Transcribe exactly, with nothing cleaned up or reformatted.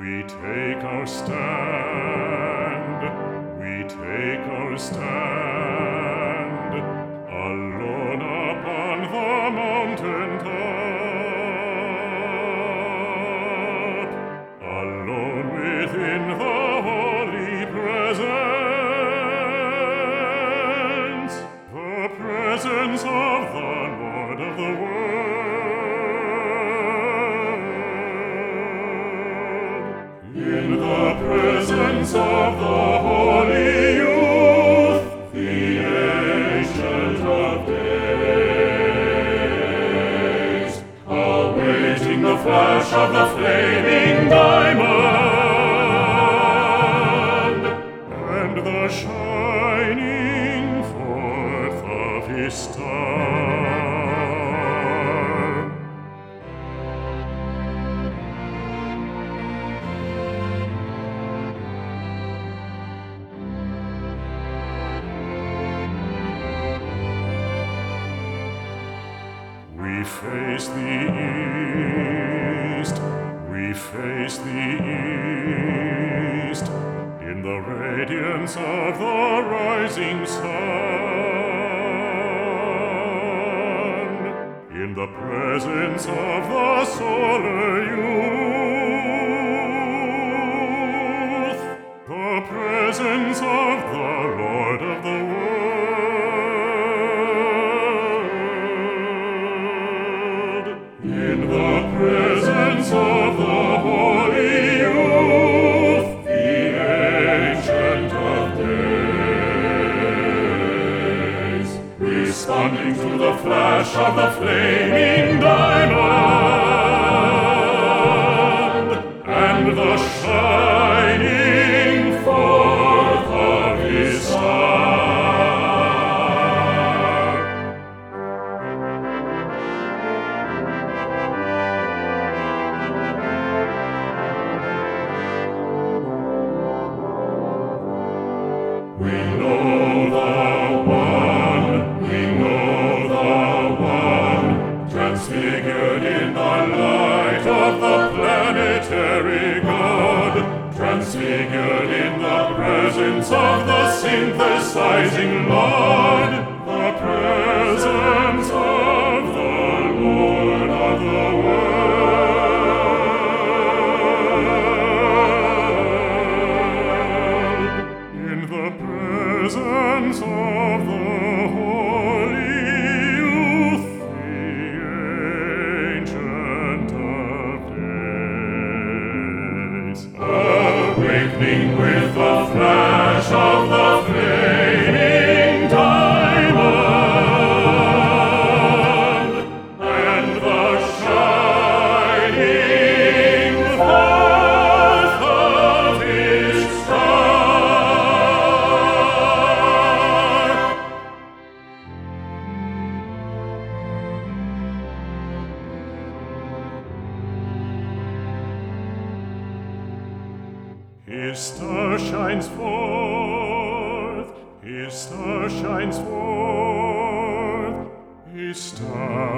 We take our stand, we take our stand, alone upon the mountain top, alone within the holy presence, the presence of the Lord of the world. In the presence of the holy youth, the Ancient of Days, awaiting the flash of the flaming diamond, and the shining forth of his star. We face the east, we face the east, in the radiance of the rising sun, in the presence of the solar youth, the presence of the Lord of the world. In the presence of the holy youth, the Ancient of Days, responding to the flash of the flaming diamond, and the shining forth of his star. We know the one, we know the one, transfigured in the light of the planetary God, transfigured in the presence of the synthesizing Lord, the presence of the Lord of the world. In the presence of the holy youth, the Ancient of Days, awakening with the flash of the flaming diamond, and the shining forth of his star. His star shines forth, his star shines forth, his star